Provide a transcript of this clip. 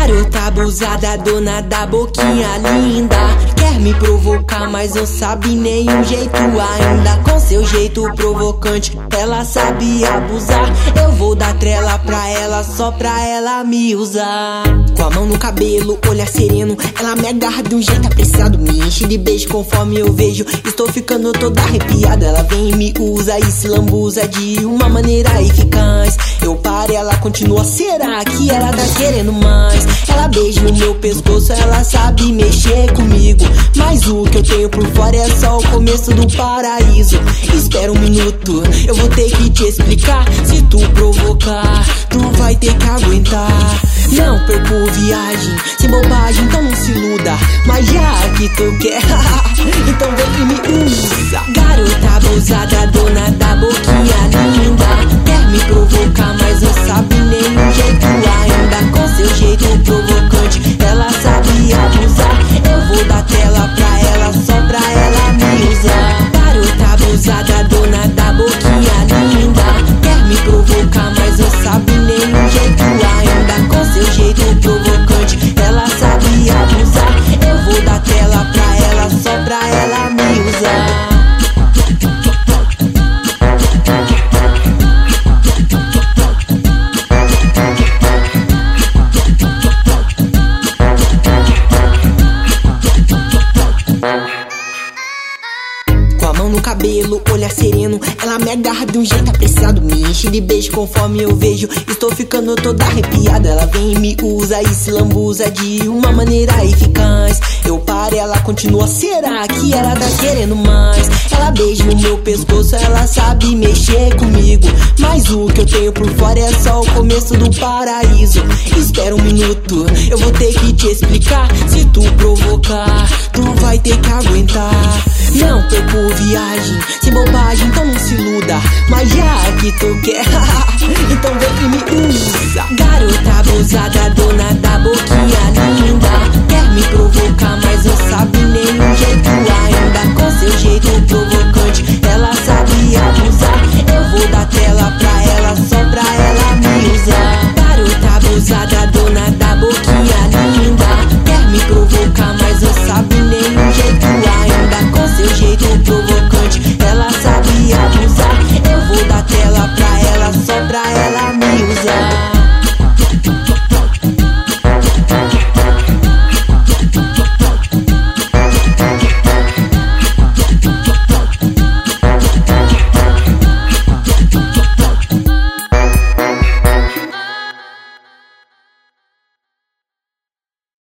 Garota abusada, dona da boquinha linda, quer me provocar, mas não sabe nenhum jeito ainda. Com seu jeito provocante, ela sabe abusar. Eu vou dar trela pra ela, só pra ela me usar. Com a mão no cabelo, olhar sereno, ela me agarra de um jeito apreciado, me enche de beijo conforme eu vejo. Estou ficando toda arrepiada, ela vem e me usa e se lambuza de uma maneira eficaz. Eu paro e ela continua, será que ela tá querendo mais? Ela beija no meu pescoço, ela sabe mexer comigo, mas o que eu tenho por fora é só o começo do paraíso. Espera um minuto, eu vou ter que te explicar. Se tu provocar, tu vai ter que aguentar. Não perco viagem, sem bobagem, então não se iluda. Mas já que tu quer, então vem e me usa. Garota abusada, dona da boquinha linda, quer me provocar, mas não sabe nenhum jeito ainda. Com seu jeito provocante, ela sabe abusar. Eu vou dar tela pra ela, só pra ela me usar. Garota abusada, dona da boquinha linda, quer me provocar, mas não sabe nenhum jeito ainda. Com seu jeito provocante, ela sabe abusar. Eu vou dar tela pra ela, só pra ela me usar. No cabelo, olhar sereno, ela me agarra de um jeito apreciado, me enche de beijo conforme eu vejo. Estou ficando toda arrepiada, ela vem e me usa e se lambuza de uma maneira eficaz. Eu paro e ela continua, será que ela tá querendo mais? Ela beija no meu pescoço, ela sabe mexer comigo, mas o que eu tenho por fora é só o começo do paraíso. Espera um minuto, eu vou ter que te explicar. Se tu provocar, tu vai ter que aguentar. Não perco viagem, sem bobagem, então não se iluda. Mas já que tu quer, então vem e me usa. Garota abusada, dona da